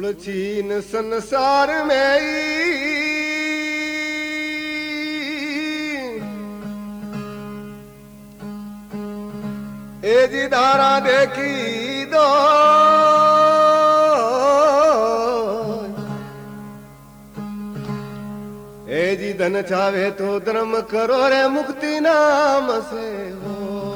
तुलसीन संसार में ए जी धारा देखी दो ए जी धन चावे तो धर्म करो रे मुक्ति नाम से हो।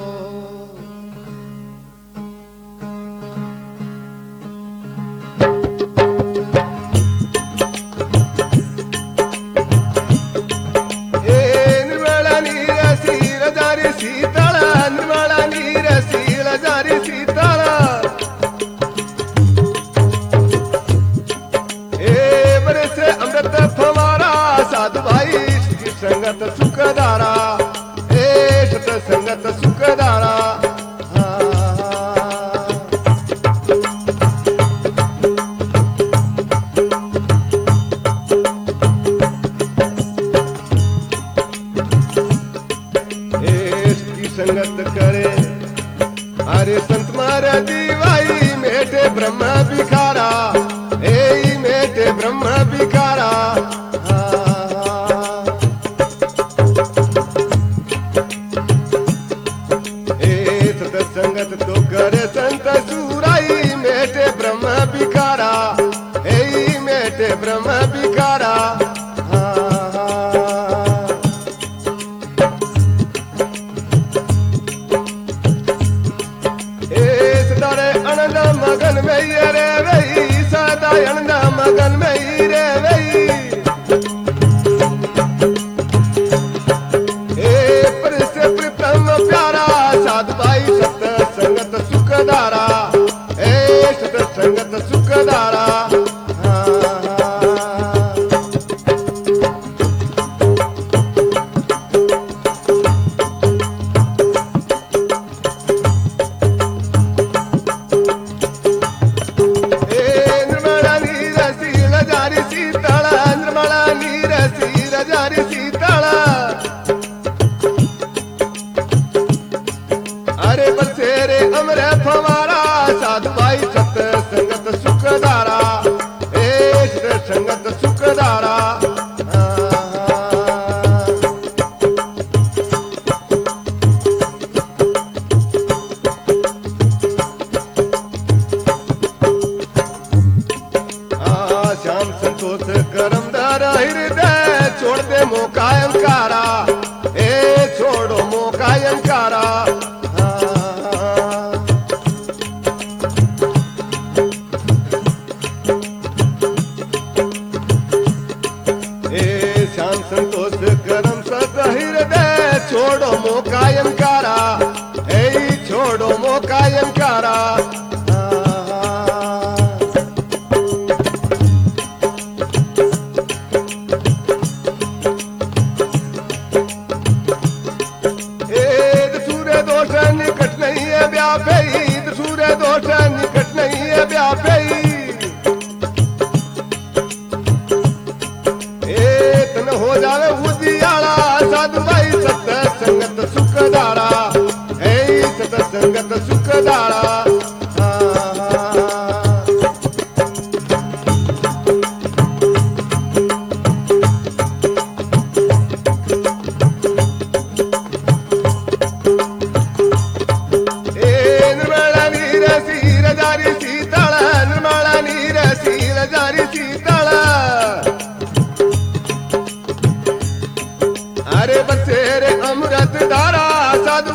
संगत सुखदारा ए सत संगत सुखदारा संगत करे अरे संत मारे दीवाई मेटे ब्रह्म बिखारा ए मेटे ब्रह्म बिखारा संगत तो करे संत सूराई मेटे ब्रह्म बिखारा ए मेटे ब्रह्म बिखारा सदारे आनंद मगन में ही रे वही सदा आनंद मगन में ही रे वही पर से प्रीतम प्यारा साधु भाई सत संगत सुखदारा ए सत संगत सुखदारा निर्मला नीर शील जारी शीतला निर्मला नीर शील जारी शीतला अरे बसेरे अमरे फवारा साधु भाई सत संगत सुखदारा ए सत संगत सुखदारा श्याम संतोष करमदार हृदय छोड़ दे मौका अंकारा ए छोड़ो मौका अंकारा श्याम संतोष करम सत हृदय छोड़ो मौका अंकारा ए छोड़ो मौका अंकारा सूर्य दोष निकट नहीं है व्यापे सूर्य दोष निकट नहीं है व्यापे हो जावे उदियाला साधु भाई सत संगत सुखदारा ए सत संगत सुखदारा निर्मला नीर शील जारी शीतला निर्मला नीर शील जारी शीतला अरे बसेरे अमृत धारा साधु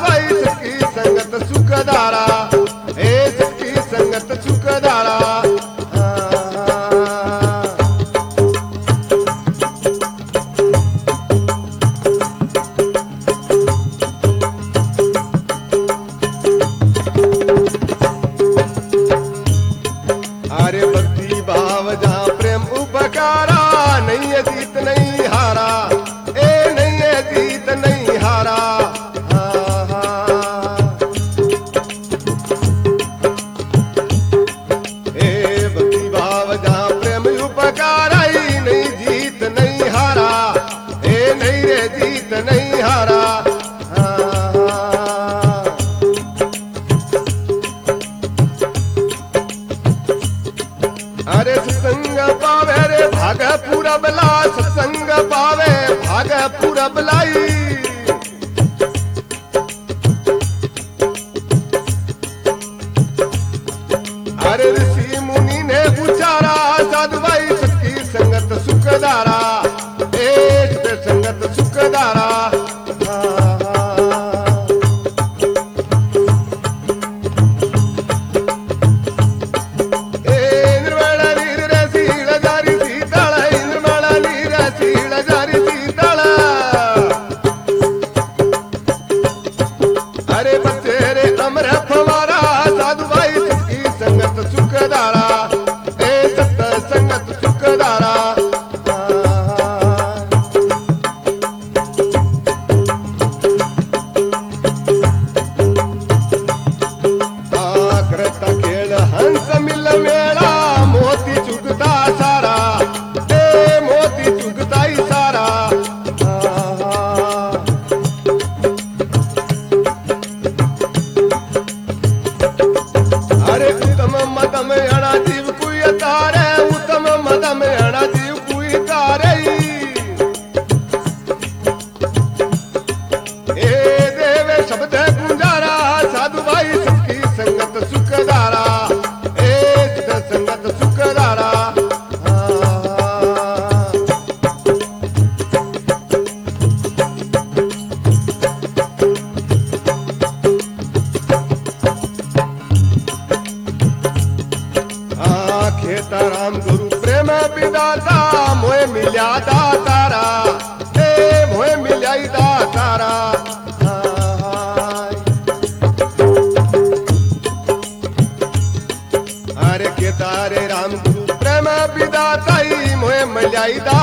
आई दा